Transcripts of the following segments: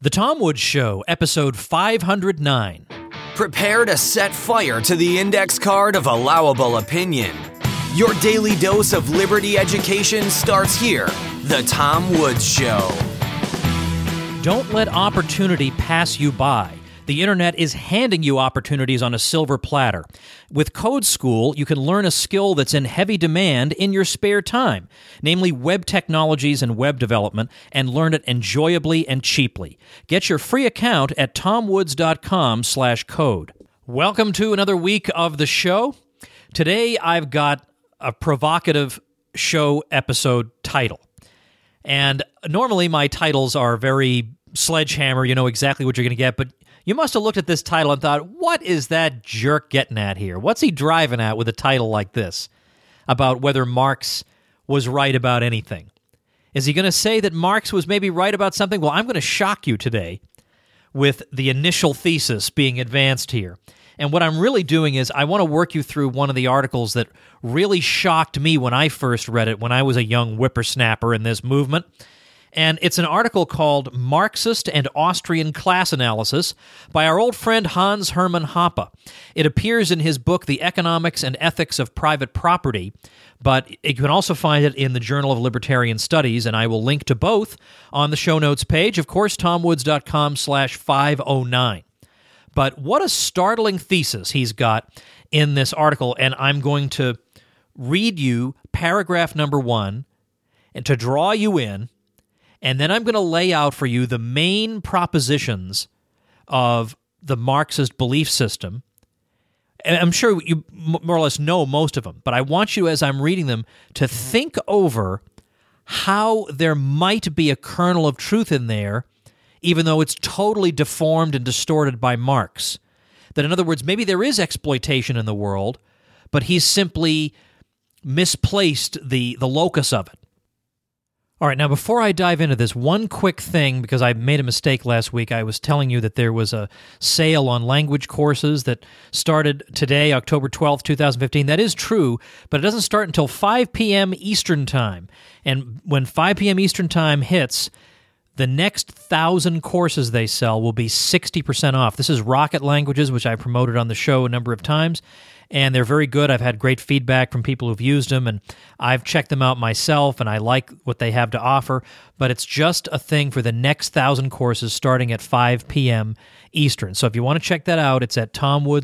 The Tom Woods Show, episode 509. Prepare to set fire to the index card of allowable opinion. Your daily dose of liberty education starts here. The Tom Woods Show. Don't let opportunity pass you by. The internet is handing you opportunities on a silver platter. With Code School, you can learn a skill that's in heavy demand in your spare time, namely web technologies and web development, and learn it enjoyably and cheaply. Get your free account at tomwoods.com/code. Welcome to another week of the show. Today, I've got a provocative show episode title. And normally my titles are very sledgehammer, you know exactly what you're going to get, but you must have looked at this title and thought, what is that jerk getting at here? What's he driving at with a title like this about whether Marx was right about anything? Is he going to say that Marx was maybe right about something? Well, I'm going to shock you today with the initial thesis being advanced here. And what I'm really doing is I want to work you through one of the articles that really shocked me when I first read it when I was a young whippersnapper in this movement. And it's an article called Marxist and Austrian Class Analysis by our old friend Hans Hermann Hoppe. It appears in his book, The Economics and Ethics of Private Property, but you can also find it in the Journal of Libertarian Studies, and I will link to both on the show notes page, of course, tomwoods.com/509. But what a startling thesis he's got in this article, and I'm going to read you paragraph number 1 and to draw you in. And then I'm going to lay out for you the main propositions of the Marxist belief system. And I'm sure you more or less know most of them, but I want you, as I'm reading them, to think over how there might be a kernel of truth in there, even though it's totally deformed and distorted by Marx. That, in other words, maybe there is exploitation in the world, but he's simply misplaced the locus of it. All right, now before I dive into this, one quick thing, because I made a mistake last week. I was telling you that there was a sale on language courses that started today, October 12th, 2015. That is true, but it doesn't start until 5 p.m. Eastern Time. And when 5 p.m. Eastern Time hits, the next 1,000 courses they sell will be 60% off. This is Rocket Languages, which I promoted on the show a number of times, and they're very good. I've had great feedback from people who've used them, and I've checked them out myself, and I like what they have to offer, but it's just a thing for the next 1,000 courses starting at 5 p.m. Eastern. So if you want to check that out, it's at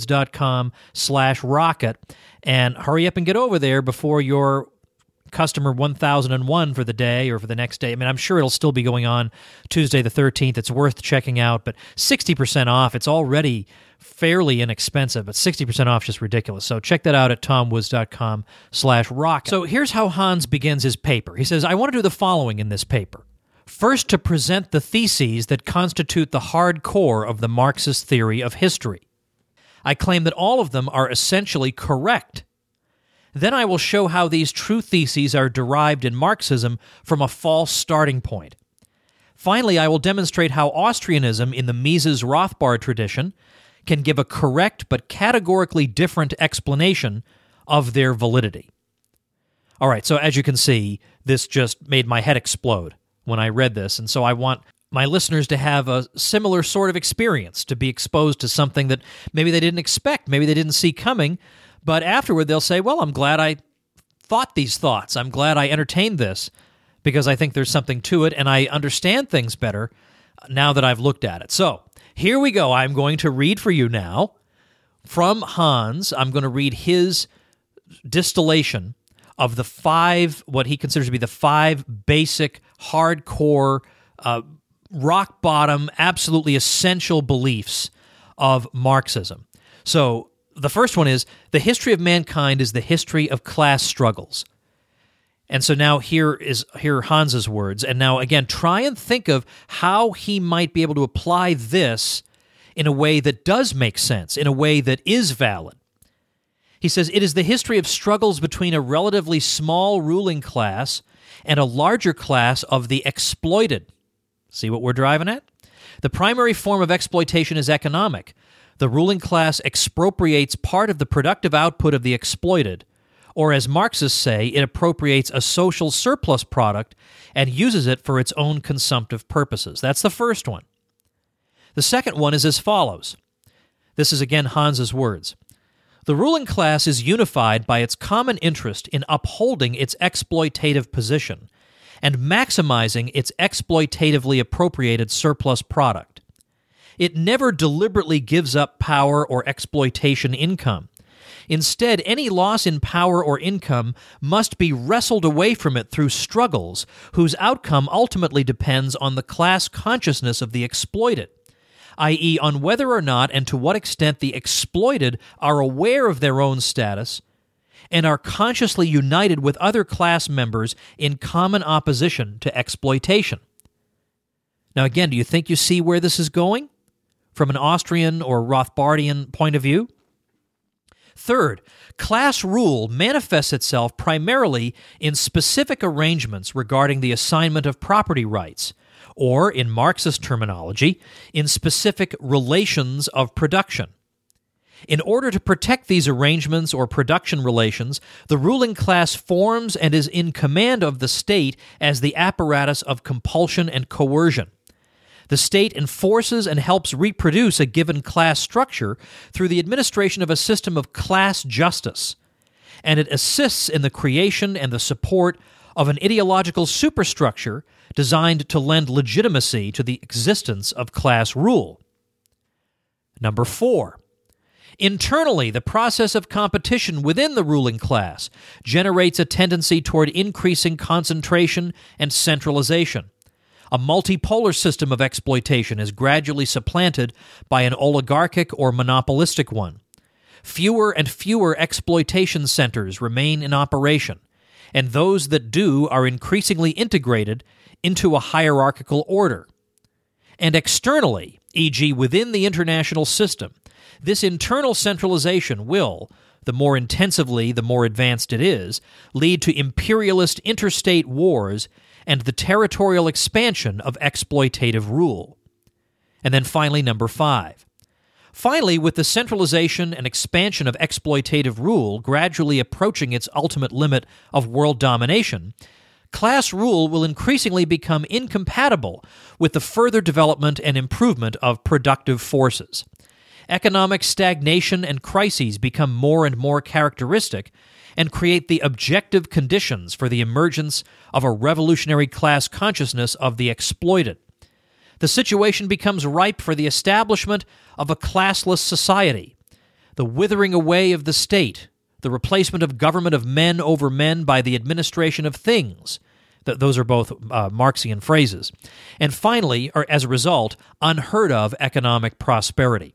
tomwoods.com/rocket, and hurry up and get over there before your customer 1001 for the day or for the next day. I mean, I'm sure it'll still be going on Tuesday the 13th. It's worth checking out, but 60% off. It's already fairly inexpensive, but 60% off is just ridiculous. So check that out at tomwoods.com/rocket. So here's how Hans begins his paper. He says, I want to do the following in this paper. First, to present the theses that constitute the hard core of the Marxist theory of history. I claim that all of them are essentially correct. Then I will show how these true theses are derived in Marxism from a false starting point. Finally, I will demonstrate how Austrianism in the Mises-Rothbard tradition can give a correct but categorically different explanation of their validity. All right, so as you can see, this just made my head explode when I read this, and so I want my listeners to have a similar sort of experience, to be exposed to something that maybe they didn't expect, maybe they didn't see coming, but afterward, they'll say, well, I'm glad I thought these thoughts. I'm glad I entertained this because I think there's something to it, and I understand things better now that I've looked at it. So here we go. I'm going to read for you now from Hans. I'm going to read his distillation of the 5, what he considers to be the 5 basic, hardcore, rock-bottom, absolutely essential beliefs of Marxism. So the first one is, the history of mankind is the history of class struggles. And so now here are Hans's words. And now, again, try and think of how he might be able to apply this in a way that does make sense, in a way that is valid. He says, it is the history of struggles between a relatively small ruling class and a larger class of the exploited. See what we're driving at? The primary form of exploitation is economic. The ruling class expropriates part of the productive output of the exploited, or as Marxists say, it appropriates a social surplus product and uses it for its own consumptive purposes. That's the first one. The second one is as follows. This is again Hans's words. The ruling class is unified by its common interest in upholding its exploitative position and maximizing its exploitatively appropriated surplus product. It never deliberately gives up power or exploitation income. Instead, any loss in power or income must be wrestled away from it through struggles whose outcome ultimately depends on the class consciousness of the exploited, i.e., on whether or not and to what extent the exploited are aware of their own status and are consciously united with other class members in common opposition to exploitation. Now again, do you think you see where this is going from an Austrian or Rothbardian point of view? Third, class rule manifests itself primarily in specific arrangements regarding the assignment of property rights, or, in Marxist terminology, in specific relations of production. In order to protect these arrangements or production relations, the ruling class forms and is in command of the state as the apparatus of compulsion and coercion. The state enforces and helps reproduce a given class structure through the administration of a system of class justice, and it assists in the creation and the support of an ideological superstructure designed to lend legitimacy to the existence of class rule. Number 4. Internally, the process of competition within the ruling class generates a tendency toward increasing concentration and centralization. A multipolar system of exploitation is gradually supplanted by an oligarchic or monopolistic one. Fewer and fewer exploitation centers remain in operation, and those that do are increasingly integrated into a hierarchical order. And externally, e.g. within the international system, this internal centralization will, the more intensively, the more advanced it is, lead to imperialist interstate wars and the territorial expansion of exploitative rule. And then finally, number 5. Finally, with the centralization and expansion of exploitative rule gradually approaching its ultimate limit of world domination, class rule will increasingly become incompatible with the further development and improvement of productive forces. Economic stagnation and crises become more and more characteristic and create the objective conditions for the emergence of a revolutionary class consciousness of the exploited. The situation becomes ripe for the establishment of a classless society, the withering away of the state, the replacement of government of men over men by the administration of things. Those are both Marxian phrases. And finally, or as a result, unheard of economic prosperity.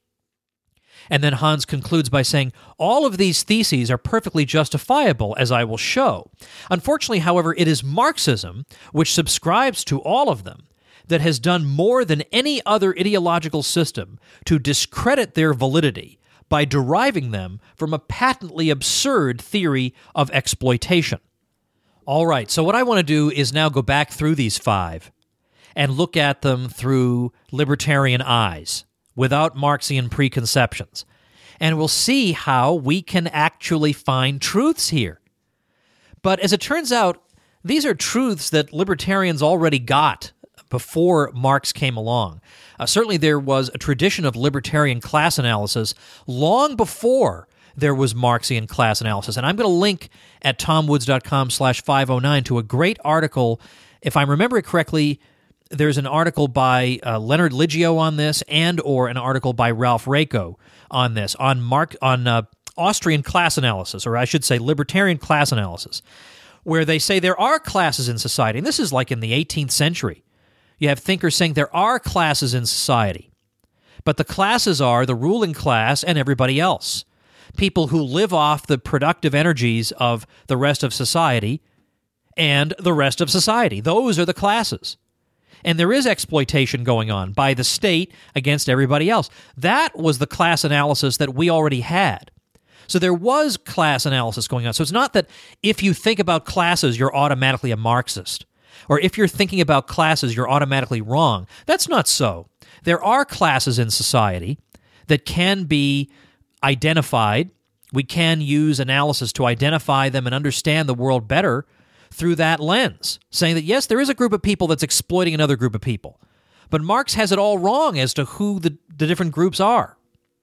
And then Hans concludes by saying, all of these theses are perfectly justifiable, as I will show. Unfortunately, however, it is Marxism, which subscribes to all of them, that has done more than any other ideological system to discredit their validity by deriving them from a patently absurd theory of exploitation. All right, so what I want to do is now go back through these 5 and look at them through libertarian eyes, without Marxian preconceptions. And we'll see how we can actually find truths here. But as it turns out, these are truths that libertarians already got before Marx came along. Certainly there was a tradition of libertarian class analysis long before there was Marxian class analysis. And I'm going to link at tomwoods.com/509 to a great article. If I remember it correctly, there's an article by Leonard Liggio on this, and or an article by Ralph Rako on this, on Austrian class analysis, or I should say libertarian class analysis, where they say there are classes in society. And this is like in the 18th century. You have thinkers saying there are classes in society, but the classes are the ruling class and everybody else. People who live off the productive energies of the rest of society and the rest of society. Those are the classes. And there is exploitation going on by the state against everybody else. That was the class analysis that we already had. So there was class analysis going on. So it's not that if you think about classes, you're automatically a Marxist. Or if you're thinking about classes, you're automatically wrong. That's not so. There are classes in society that can be identified. We can use analysis to identify them and understand the world better through that lens, saying that, yes, there is a group of people that's exploiting another group of people. But Marx has it all wrong as to who the different groups are.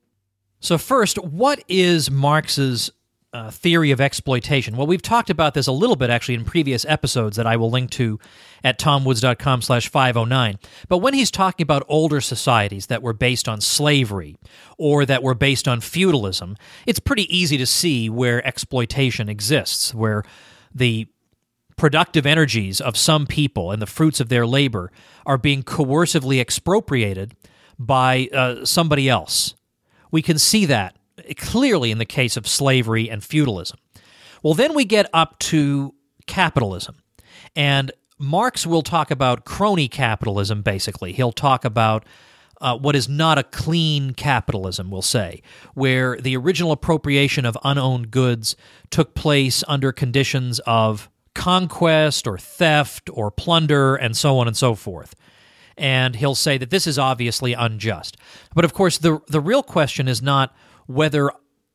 So first, what is Marx's theory of exploitation? Well, we've talked about this a little bit actually in previous episodes that I will link to at tomwoods.com/509. But when he's talking about older societies that were based on slavery or that were based on feudalism, it's pretty easy to see where exploitation exists, where the productive energies of some people and the fruits of their labor are being coercively expropriated by somebody else. We can see that clearly in the case of slavery and feudalism. Well, then we get up to capitalism. And Marx will talk about crony capitalism, basically. He'll talk about what is not a clean capitalism, we'll say, where the original appropriation of unowned goods took place under conditions of conquest or theft or plunder and so on and so forth. And he'll say that this is obviously unjust. But of course, the real question is not whether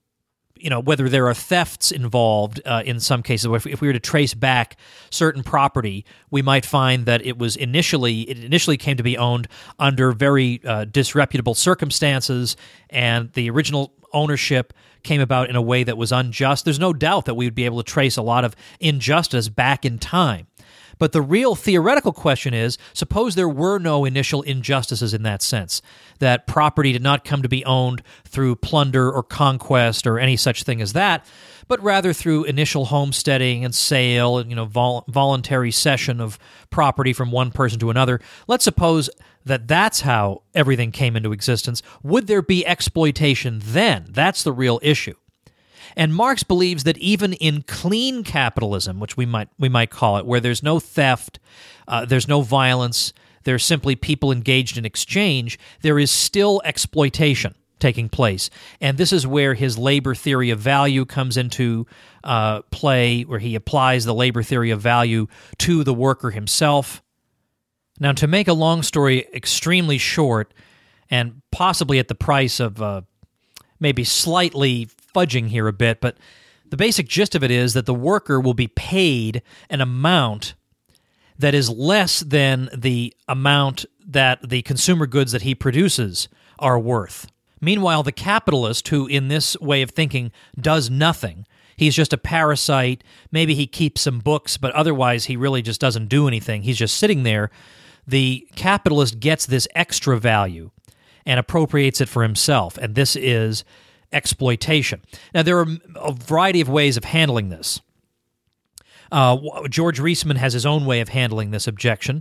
there are thefts involved in some cases. If we were to trace back certain property, we might find that it initially came to be owned under very disreputable circumstances, and the original ownership came about in a way that was unjust. There's no doubt that we would be able to trace a lot of injustice back in time. But the real theoretical question is, suppose there were no initial injustices in that sense, that property did not come to be owned through plunder or conquest or any such thing as that, but rather through initial homesteading and sale and voluntary cession of property from one person to another. Let's suppose that that's how everything came into existence. Would there be exploitation then? That's the real issue. And Marx believes that even in clean capitalism, which we might call it, where there's no theft, there's no violence, there's simply people engaged in exchange, there is still exploitation taking place. And this is where his labor theory of value comes into play, where he applies the labor theory of value to the worker himself. Now, to make a long story extremely short, and possibly at the price of maybe slightly fudging here a bit, but the basic gist of it is that the worker will be paid an amount that is less than the amount that the consumer goods that he produces are worth. Meanwhile, the capitalist, who in this way of thinking does nothing, he's just a parasite, maybe he keeps some books, but otherwise he really just doesn't do anything, he's just sitting there, the capitalist gets this extra value and appropriates it for himself, and this is exploitation. Now, there are a variety of ways of handling this. George Reisman has his own way of handling this objection.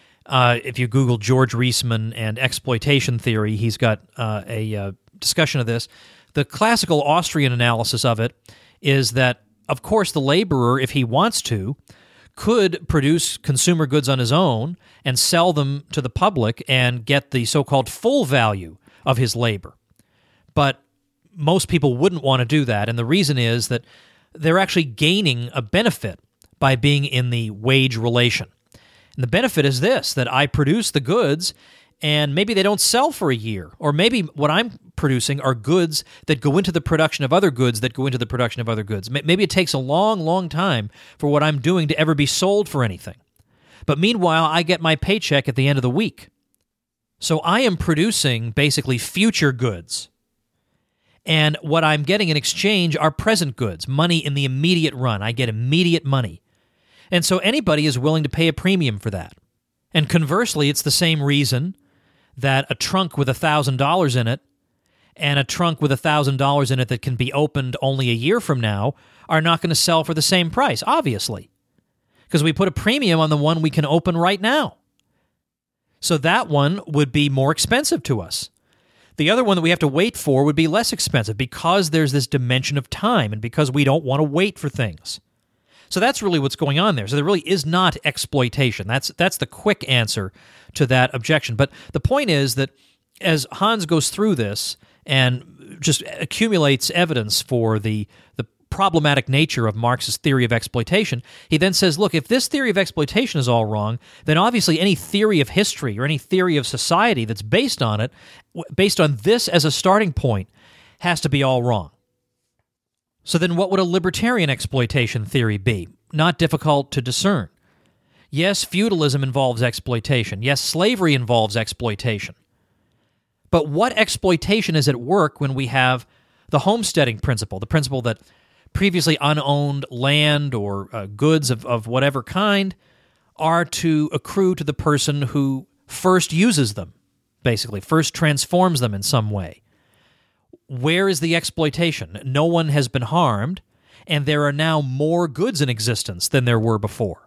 If you Google George Reisman and exploitation theory, he's got a discussion of this. The classical Austrian analysis of it is that, of course, the laborer, if he wants to, could produce consumer goods on his own and sell them to the public and get the so-called full value of his labor. But most people wouldn't want to do that, and the reason is that they're actually gaining a benefit by being in the wage relation. And the benefit is this, that I produce the goods, and maybe they don't sell for a year, or maybe what I'm producing are goods that go into the production of other goods that go into the production of other goods. Maybe it takes a long, long time for what I'm doing to ever be sold for anything. But meanwhile, I get my paycheck at the end of the week. So I am producing basically future goods. And what I'm getting in exchange are present goods, money in the immediate run. I get immediate money. And so anybody is willing to pay a premium for that. And conversely, it's the same reason that a trunk with $1,000 in it and a trunk with $1,000 in it that can be opened only a year from now are not going to sell for the same price, obviously, because we put a premium on the one we can open right now. So that one would be more expensive to us. The other one that we have to wait for would be less expensive because there's this dimension of time and because we don't want to wait for things. So that's really what's going on there. So there really is not exploitation. That's the quick answer to that objection. But the point is that as Hans goes through this and just accumulates evidence for the problematic nature of Marx's theory of exploitation, he then says, look, if this theory of exploitation is all wrong, then obviously any theory of history or any theory of society that's based on it, based on this as a starting point, has to be all wrong. So then what would a libertarian exploitation theory be? Not difficult to discern. Yes, feudalism involves exploitation. Yes, slavery involves exploitation. But what exploitation is at work when we have the homesteading principle, the principle that previously unowned land or goods of whatever kind are to accrue to the person who first uses them, basically, first transforms them in some way? Where is the exploitation? No one has been harmed, and there are now more goods in existence than there were before.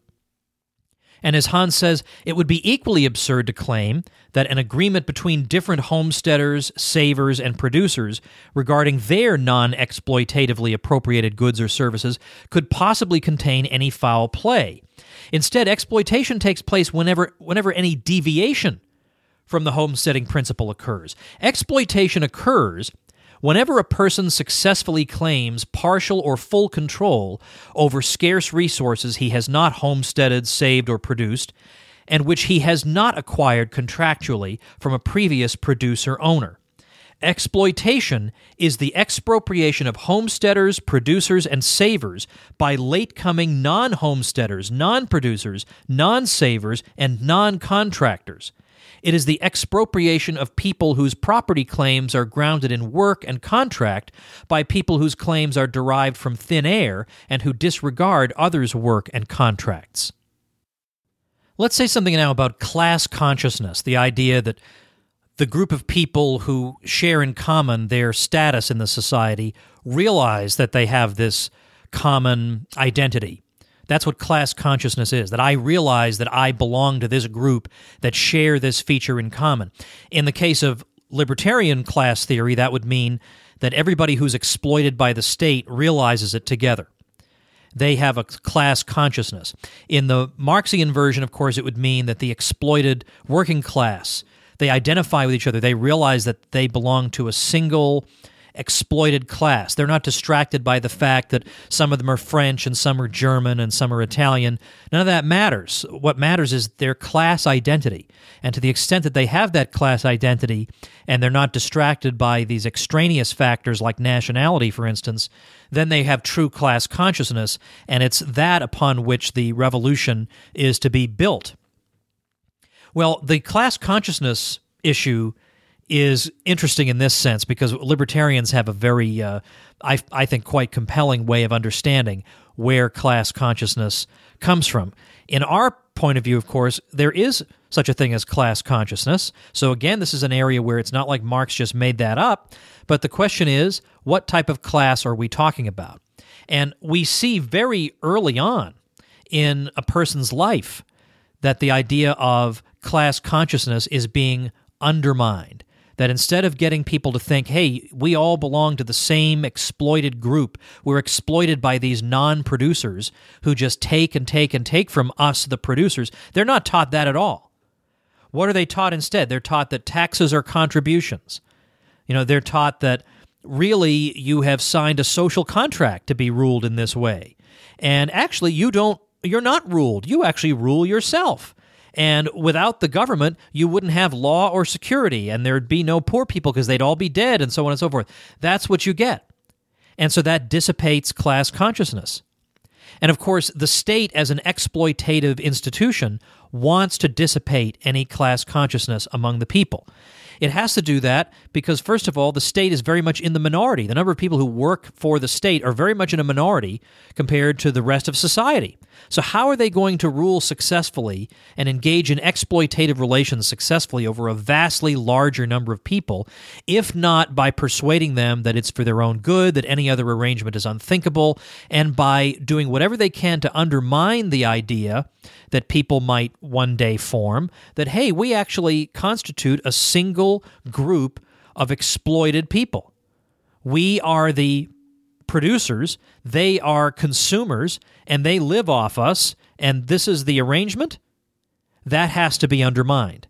And as Hans says, it would be equally absurd to claim that an agreement between different homesteaders, savers, and producers regarding their non-exploitatively appropriated goods or services could possibly contain any foul play. Instead, exploitation takes place whenever any deviation from the homesteading principle occurs. Exploitation occurs whenever a person successfully claims partial or full control over scarce resources he has not homesteaded, saved, or produced, and which he has not acquired contractually from a previous producer-owner. Exploitation is the expropriation of homesteaders, producers, and savers by late-coming non-homesteaders, non-producers, non-savers, and non-contractors. It is the expropriation of people whose property claims are grounded in work and contract by people whose claims are derived from thin air and who disregard others' work and contracts. Let's say something now about class consciousness, the idea that the group of people who share in common their status in the society realize that they have this common identity. That's what class consciousness is, that I realize that I belong to this group that share this feature in common. In the case of libertarian class theory, that would mean that everybody who's exploited by the state realizes it together. They have a class consciousness. In the Marxian version, of course, it would mean that the exploited working class, they identify with each other. They realize that they belong to a single exploited class. They're not distracted by the fact that some of them are French and some are German and some are Italian. None of that matters. What matters is their class identity. And to the extent that they have that class identity and they're not distracted by these extraneous factors like nationality, for instance, then they have true class consciousness, and it's that upon which the revolution is to be built. Well, the class consciousness issue is interesting in this sense because libertarians have a very, I think, quite compelling way of understanding where class consciousness comes from. In our point of view, of course, there is such a thing as class consciousness. So again, this is an area where it's not like Marx just made that up, but the question is, what type of class are we talking about? And we see very early on in a person's life that the idea of class consciousness is being undermined. That instead of getting people to think, hey, we all belong to the same exploited group, we're exploited by these non-producers who just take and take and take from us, the producers, they're not taught that at all. What are they taught instead? They're taught that taxes are contributions. They're taught that really you have signed a social contract to be ruled in this way. And actually, you're not ruled. You actually rule yourself. And without the government, you wouldn't have law or security, and there'd be no poor people because they'd all be dead, and so on and so forth. That's what you get. And so that dissipates class consciousness. And of course, the state as an exploitative institution wants to dissipate any class consciousness among the people. It has to do that because, first of all, the state is very much in the minority. The number of people who work for the state are very much in a minority compared to the rest of society. So how are they going to rule successfully and engage in exploitative relations successfully over a vastly larger number of people, if not by persuading them that it's for their own good, that any other arrangement is unthinkable, and by doing whatever they can to undermine the idea that people might one day form, that, hey, we actually constitute a single group of exploited people. We are the producers, they are consumers, and they live off us, and this is the arrangement? That has to be undermined.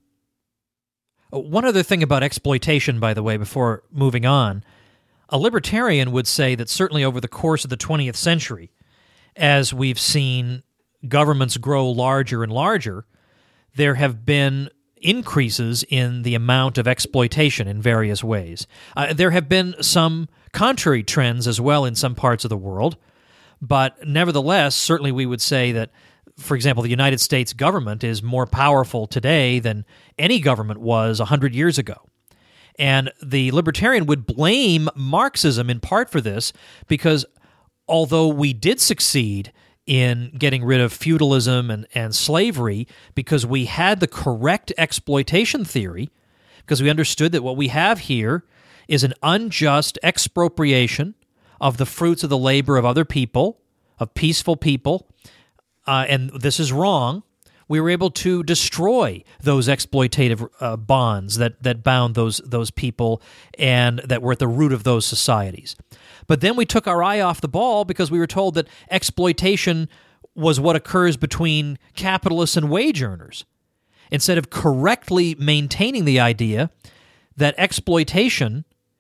One other thing about exploitation, by the way, before moving on, a libertarian would say that certainly over the course of the 20th century, as we've seen governments grow larger and larger, there have been increases in the amount of exploitation in various ways. There have been some contrary trends as well in some parts of the world, but nevertheless, certainly we would say that for example, the United States government is more powerful today than any government was 100 years ago. And the libertarian would blame Marxism in part for this, because although we did succeed in getting rid of feudalism and slavery because we had the correct exploitation theory, because we understood that what we have here is an unjust expropriation of the fruits of the labor of other people, of peaceful people, and this is wrong. We were able to destroy those exploitative bonds that bound those people and that were at the root of those societies. But then we took our eye off the ball because we were told that exploitation was what occurs between capitalists and wage earners, instead of correctly maintaining the idea that exploitation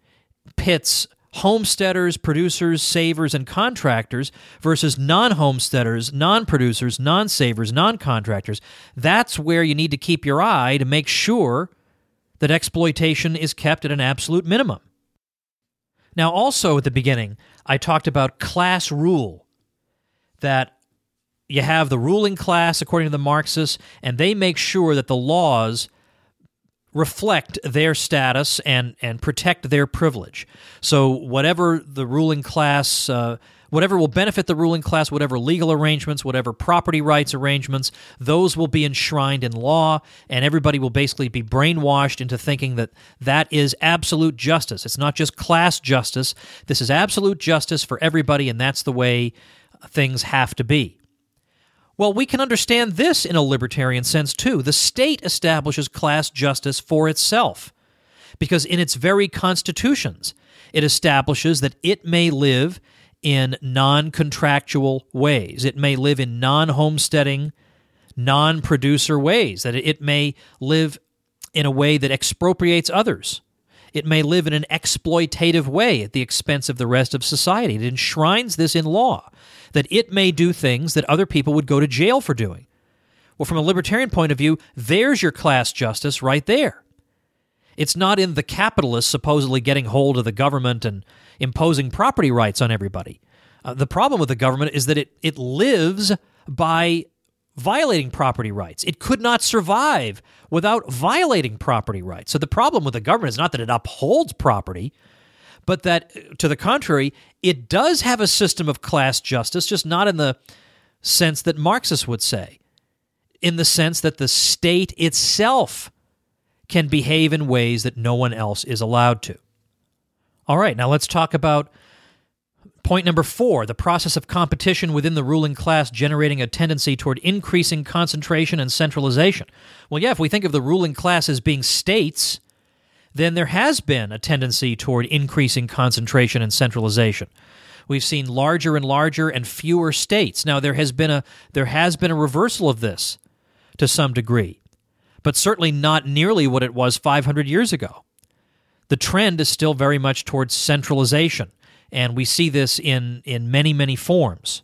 pits homesteaders, producers, savers, and contractors versus non-homesteaders, non-producers, non-savers, non-contractors. That's where you need to keep your eye to make sure that exploitation is kept at an absolute minimum. Now, also at the beginning, I talked about class rule, that you have the ruling class, according to the Marxists, and they make sure that the laws reflect their status and protect their privilege. So whatever the ruling class, whatever will benefit the ruling class, whatever legal arrangements, whatever property rights arrangements, those will be enshrined in law, and everybody will basically be brainwashed into thinking that that is absolute justice. It's not just class justice. This is absolute justice for everybody, and that's the way things have to be. Well, we can understand this in a libertarian sense, too. The state establishes class justice for itself, because in its very constitutions, it establishes that it may live in non-contractual ways. It may live in non-homesteading, non-producer ways, that it may live in a way that expropriates others. It may live in an exploitative way at the expense of the rest of society. It enshrines this in law, that it may do things that other people would go to jail for doing. Well, from a libertarian point of view, there's your class justice right there. It's not in the capitalists supposedly getting hold of the government and imposing property rights on everybody. The problem with the government is that it lives by violating property rights. It could not survive without violating property rights. So the problem with the government is not that it upholds property, but that, to the contrary, it does have a system of class justice, just not in the sense that Marxists would say, in the sense that the state itself can behave in ways that no one else is allowed to. All right, now let's talk about point number 4, the process of competition within the ruling class generating a tendency toward increasing concentration and centralization. Well, yeah, if we think of the ruling class as being states, then there has been a tendency toward increasing concentration and centralization. We've seen larger and larger and fewer states. Now, there has been a reversal of this to some degree, but certainly not nearly what it was 500 years ago. The trend is still very much towards centralization, and we see this in many, many forms.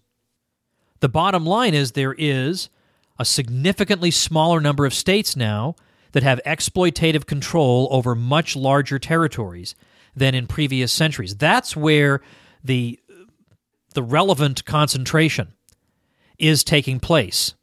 The bottom line is there is a significantly smaller number of states now that have exploitative control over much larger territories than in previous centuries. That's where the relevant concentration is taking place.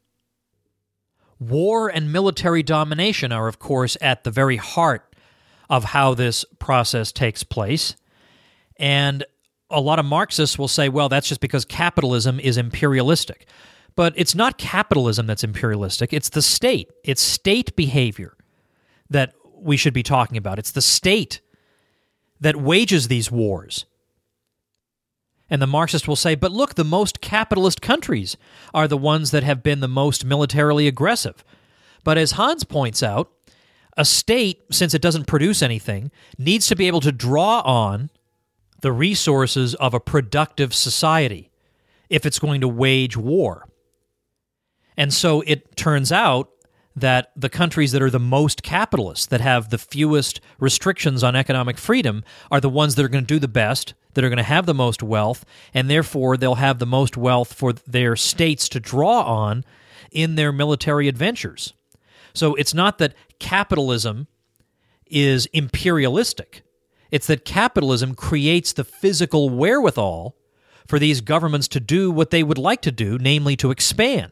War and military domination are, of course, at the very heart of how this process takes place. And a lot of Marxists will say, well, that's just because capitalism is imperialistic. But it's not capitalism that's imperialistic. It's the state. It's state behavior that we should be talking about. It's the state that wages these wars. And the Marxists will say, but look, the most capitalist countries are the ones that have been the most militarily aggressive. But as Hans points out, a state, since it doesn't produce anything, needs to be able to draw on the resources of a productive society if it's going to wage war. And so it turns out that the countries that are the most capitalist, that have the fewest restrictions on economic freedom, are the ones that are going to do the best, that are going to have the most wealth, and therefore they'll have the most wealth for their states to draw on in their military adventures. So it's not that capitalism is imperialistic. It's that capitalism creates the physical wherewithal for these governments to do what they would like to do, namely to expand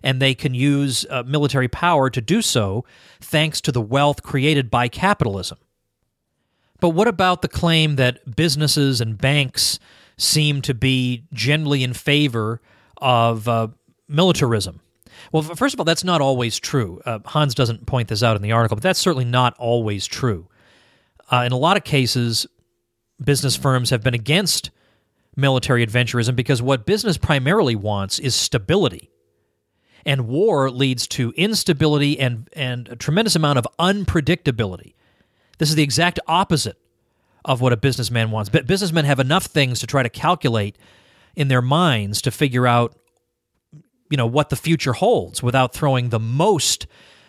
and they can use military power to do so thanks to the wealth created by capitalism. But what about the claim that businesses and banks seem to be generally in favor of militarism? Well, first of all, that's not always true. Hans doesn't point this out in the article, but that's certainly not always true. In a lot of cases, business firms have been against military adventurism because what business primarily wants is stability. And war leads to instability and a tremendous amount of unpredictability. This is the exact opposite of what a businessman wants. But businessmen have enough things to try to calculate in their minds to figure out, what the future holds without throwing the most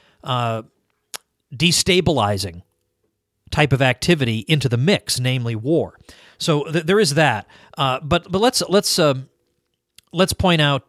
destabilizing type of activity into the mix, namely war. So there is that. But let's point out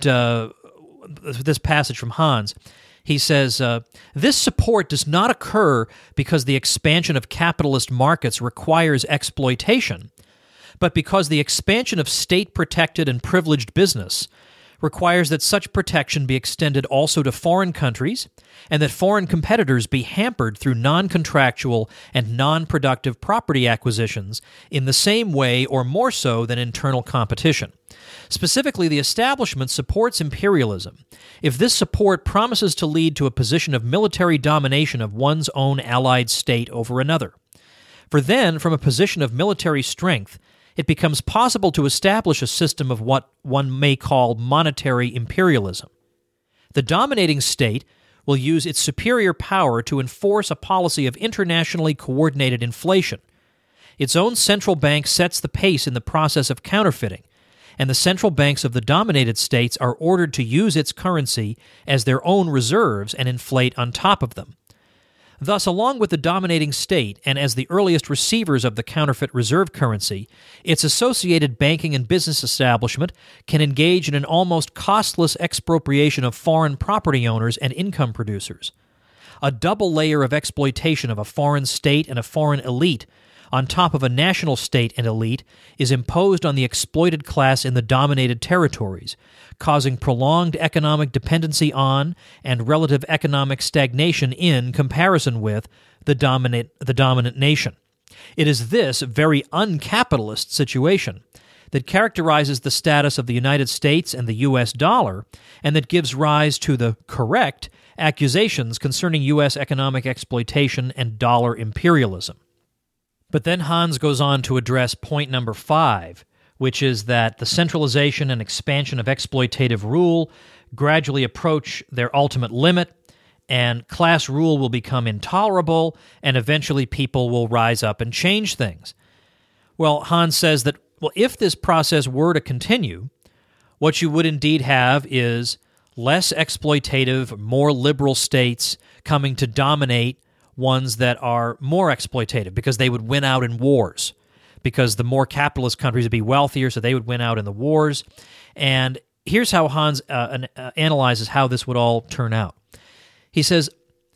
this passage from Hans. He says, this support does not occur because the expansion of capitalist markets requires exploitation, but because the expansion of state-protected and privileged business requires that such protection be extended also to foreign countries and that foreign competitors be hampered through non-contractual and non-productive property acquisitions in the same way or more so than internal competition. Specifically, the establishment supports imperialism if this support promises to lead to a position of military domination of one's own allied state over another. For then, from a position of military strength, it becomes possible to establish a system of what one may call monetary imperialism. The dominating state will use its superior power to enforce a policy of internationally coordinated inflation. Its own central bank sets the pace in the process of counterfeiting, and the central banks of the dominated states are ordered to use its currency as their own reserves and inflate on top of them. Thus, along with the dominating state, and as the earliest receivers of the counterfeit reserve currency, its associated banking and business establishment can engage in an almost costless expropriation of foreign property owners and income producers. A double layer of exploitation of a foreign state and a foreign elite on top of a national state and elite is imposed on the exploited class in the dominated territories, causing prolonged economic dependency on and relative economic stagnation in comparison with the dominant nation. It is this very uncapitalist situation that characterizes the status of the United States and the U.S. dollar, and that gives rise to the correct accusations concerning U.S. economic exploitation and dollar imperialism. But then Hans goes on to address point number 5, which is that the centralization and expansion of exploitative rule gradually approach their ultimate limit, and class rule will become intolerable, and eventually people will rise up and change things. Well, Hans says that, if this process were to continue, what you would indeed have is less exploitative, more liberal states coming to dominate ones that are more exploitative because they would win out in wars, because the more capitalist countries would be wealthier, so they would win out in the wars. And here's how Hans analyzes how this would all turn out. He says,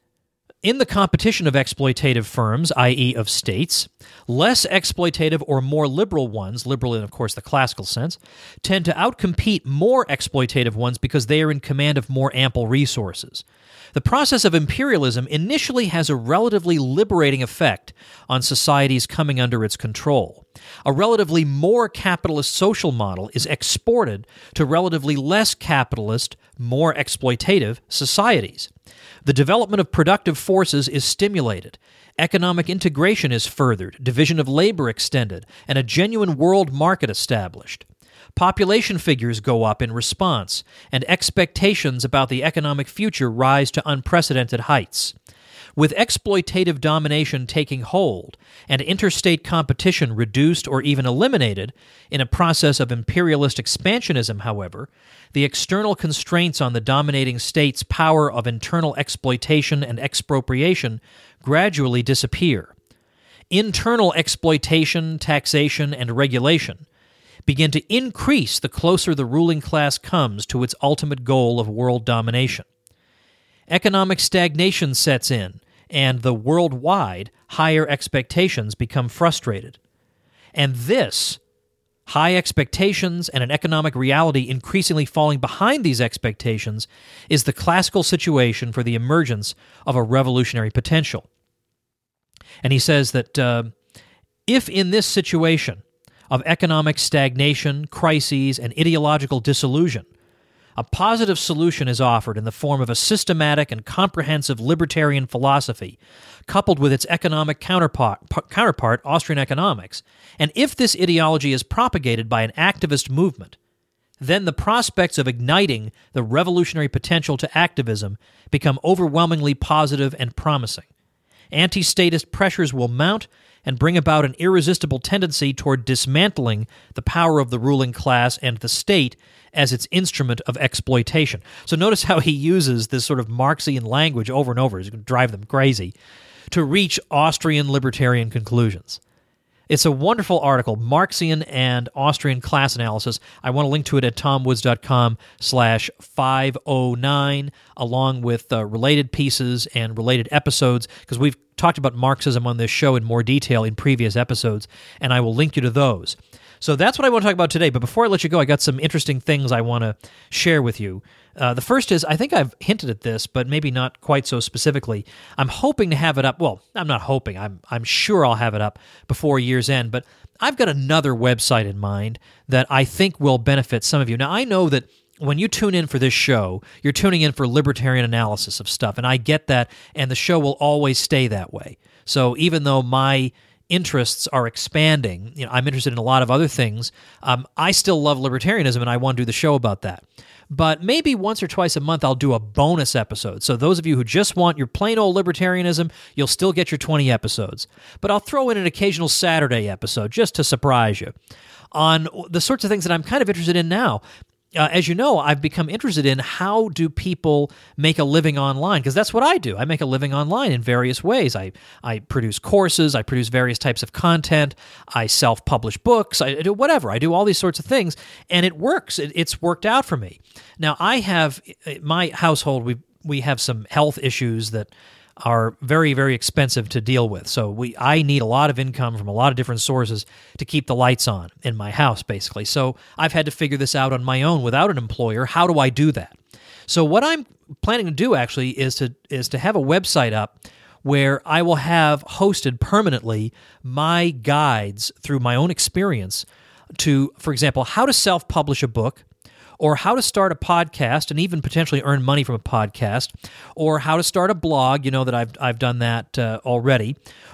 in the competition of exploitative firms, i.e. of states, less exploitative or more liberal ones, liberal in, of course, the classical sense, tend to outcompete more exploitative ones because they are in command of more ample resources. The process of imperialism initially has a relatively liberating effect on societies coming under its control. A relatively more capitalist social model is exported to relatively less capitalist, more exploitative societies. The development of productive forces is stimulated. Economic integration is furthered, division of labor extended, and a genuine world market established. Population figures go up in response, and expectations about the economic future rise to unprecedented heights. With exploitative domination taking hold and interstate competition reduced or even eliminated in a process of imperialist expansionism, however, the external constraints on the dominating state's power of internal exploitation and expropriation gradually disappear. Internal exploitation, taxation, and regulation begin to increase the closer the ruling class comes to its ultimate goal of world domination. Economic stagnation sets in, and the worldwide higher expectations become frustrated. And this, High expectations and an economic reality increasingly falling behind these expectations is the classical situation for the emergence of a revolutionary potential. And he says that if in this situation of economic stagnation, crises, and ideological disillusion, a positive solution is offered in the form of a systematic and comprehensive libertarian philosophy, coupled with its economic counterpart, Austrian economics, and if this ideology is propagated by an activist movement, then the prospects of igniting the revolutionary potential to activism become overwhelmingly positive and promising. Anti-statist pressures will mount and bring about an irresistible tendency toward dismantling the power of the ruling class and the state as its instrument of exploitation. So notice how he uses this sort of Marxian language over and over. It's going to drive them crazy to reach Austrian libertarian conclusions. It's a wonderful article, Marxian and Austrian Class Analysis. I want to link to it at tomwoods.com/509, along with related pieces and related episodes, because we've talked about Marxism on this show in more detail in previous episodes, and I will link you to those. So that's what I want to talk about today. But before I let you go, I got some interesting things I want to share with you. The first is, I think I've hinted at this, but maybe not quite so specifically. I'm hoping to have it up. Well, I'm not hoping. I'm sure I'll have it up before year's end. But I've got another website in mind that I think will benefit some of you. Now, I know that when you tune in for this show, you're tuning in for libertarian analysis of stuff, and I get that, and the show will always stay that way. So even though my interests are expanding, I'm interested in a lot of other things, I still love libertarianism, and I want to do the show about that. But maybe once or twice a month I'll do a bonus episode. So those of you who just want your plain old libertarianism, you'll still get your 20 episodes. But I'll throw in an occasional Saturday episode just to surprise you on the sorts of things that I'm kind of interested in now. As you know, I've become interested in how do people make a living online, because that's what I do. I make a living online in various ways. I produce courses, I produce various types of content, I self-publish books, I do whatever. I do all these sorts of things, and it works. It's worked out for me. Now, I have, my household, we have some health issues that are very, very expensive to deal with. So I need a lot of income from a lot of different sources to keep the lights on in my house, basically. So I've had to figure this out on my own without an employer. How do I do that? So what I'm planning to do actually is to have a website up where I will have hosted permanently my guides through my own experience to, for example, how to self-publish a book, or how to start a podcast and even potentially earn money from a podcast, or how to start a blog, that I've done that already,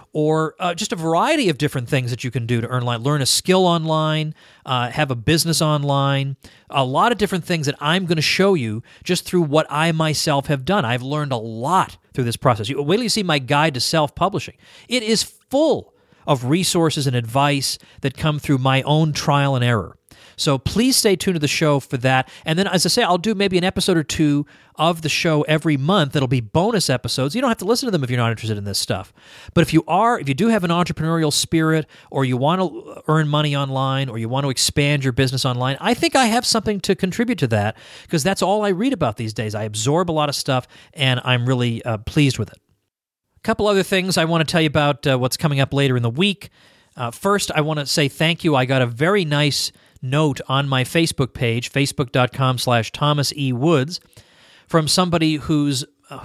or just a variety of different things that you can do to learn a skill online, have a business online, a lot of different things that I'm going to show you just through what I myself have done. I've learned a lot through this process. Wait till you see my guide to self-publishing. It is full of resources and advice that come through my own trial and error. So please stay tuned to the show for that. And then, as I say, I'll do maybe an episode or two of the show every month that'll be bonus episodes. You don't have to listen to them if you're not interested in this stuff. But if you do have an entrepreneurial spirit, or you want to earn money online, or you want to expand your business online, I think I have something to contribute to that, because that's all I read about these days. I absorb a lot of stuff, and I'm really pleased with it. A couple other things I want to tell you about what's coming up later in the week. First, I want to say thank you. I got a very nice note on my Facebook page, facebook.com/Thomas E. Woods, from somebody whose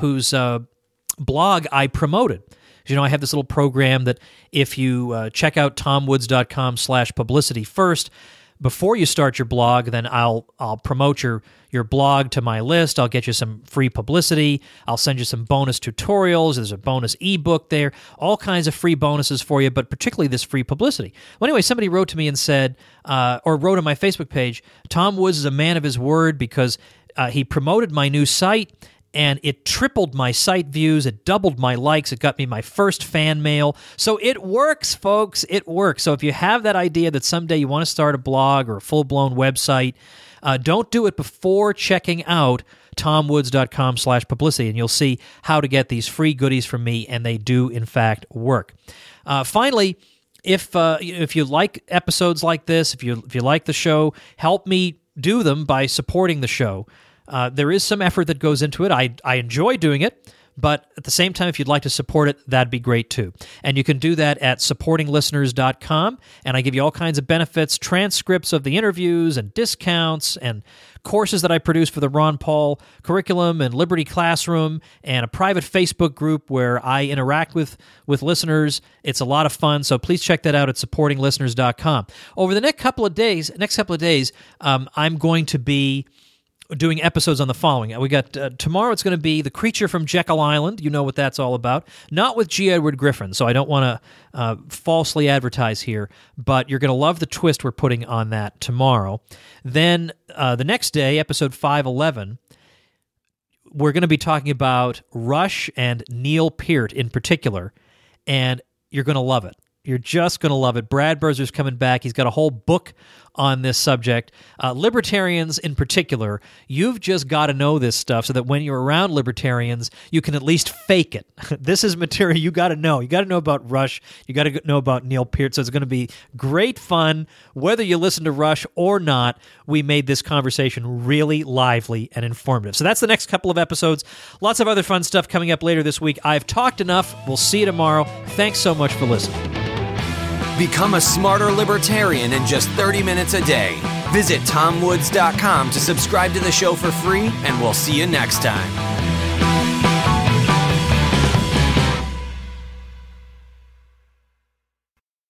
blog I promoted. I have this little program that if you check out tomwoods.com/publicity first, before you start your blog, then I'll promote your blog to my list. I'll get you some free publicity. I'll send you some bonus tutorials. There's a bonus ebook there. All kinds of free bonuses for you, but particularly this free publicity. Well, anyway, somebody wrote to me and said, or wrote on my Facebook page, Tom Woods is a man of his word, because he promoted my new site, and it tripled my site views, it doubled my likes, it got me my first fan mail. So it works, folks, it works. So if you have that idea that someday you want to start a blog or a full-blown website, don't do it before checking out tomwoods.com/publicity, and you'll see how to get these free goodies from me, and they do, in fact, work. Finally, if you like episodes like this, if you like the show, help me do them by supporting the show. There is some effort that goes into it. I enjoy doing it, But at the same time, if you'd like to support it, that'd be great too. And you can do that at supportinglisteners.com. And I give you all kinds of benefits, transcripts of the interviews and discounts and courses that I produce for the Ron Paul curriculum and Liberty Classroom, and a private Facebook group where I interact with listeners. It's a lot of fun, so please check that out at supportinglisteners.com. Over the next couple of days, I'm going to be doing episodes on the following. We got tomorrow. It's going to be The Creature from Jekyll Island. You know what that's all about. Not with G. Edward Griffin, so I don't want to falsely advertise here, but you're going to love the twist we're putting on that tomorrow. Then the next day, episode 511, we're going to be talking about Rush and Neil Peart in particular, and you're going to love it. You're just going to love it. Brad Burzer's coming back. He's got a whole book on this subject. Libertarians in particular, you've just got to know this stuff so that when you're around libertarians, you can at least fake it. This is material you got to know. You got to know about Rush. You got to know about Neil Peart. So it's going to be great fun. Whether you listen to Rush or not, we made this conversation really lively and informative. So that's the next couple of episodes. Lots of other fun stuff coming up later this week. I've talked enough. We'll see you tomorrow. Thanks so much for listening. Become a smarter libertarian in just 30 minutes a day. Visit TomWoods.com to subscribe to the show for free, and we'll see you next time.